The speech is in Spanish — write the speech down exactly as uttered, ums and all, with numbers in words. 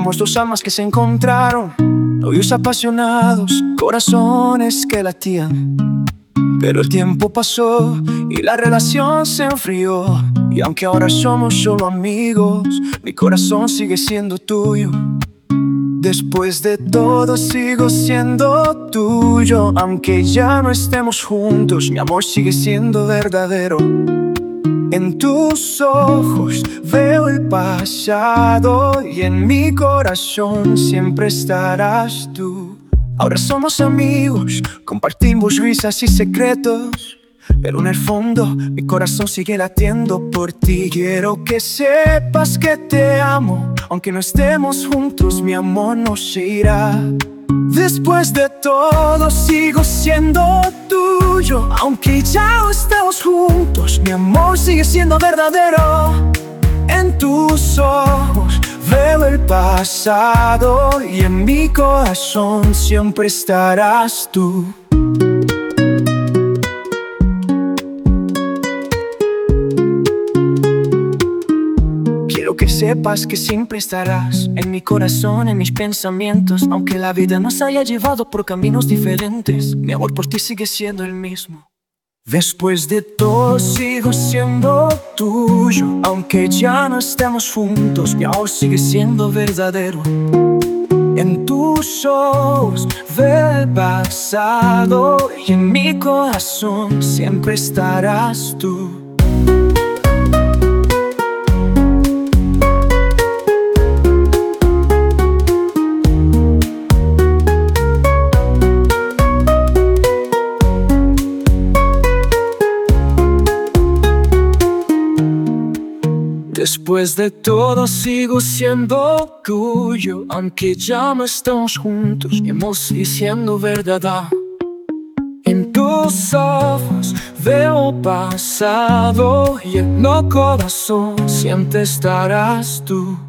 Éramos dos almas que se encontraron, novios apasionados, corazones que latían. Pero el tiempo pasó y la relación se enfrió, y aunque ahora somos solo amigos, mi corazón sigue siendo tuyo. Después de todo sigo siendo tuyo, aunque ya no estemos juntos, mi amor sigue siendo verdadero. En tus ojos veo el pasado y en mi corazón siempre estarás tú. Ahora somos amigos, compartimos risas y secretos, pero en el fondo mi corazón sigue latiendo por ti. Quiero que sepas que te amo, aunque no estemos juntos, mi amor no se irá. Después de todo sigo siendo tuyo, aunque ya no estemos juntos, mi amor sigue siendo verdadero. En tus ojos veo el pasado y en mi corazón siempre estarás tú. Quiero que sepas que siempre estarás en mi corazón, en mis pensamientos, aunque la vida nos haya llevado por caminos diferentes, mi amor por ti sigue siendo el mismo. Después de todo sigo siendo tuyo, aunque ya no estemos juntos, mi amor sigue siendo verdadero. En tus ojos veo el pasado y en mi corazón siempre estarás tú. Después de todo sigo siendo tuyo, aunque ya no estamos juntos, mi amor sigue siendo verdad. En tus ojos veo pasado y en mi corazón siempre estarás tú.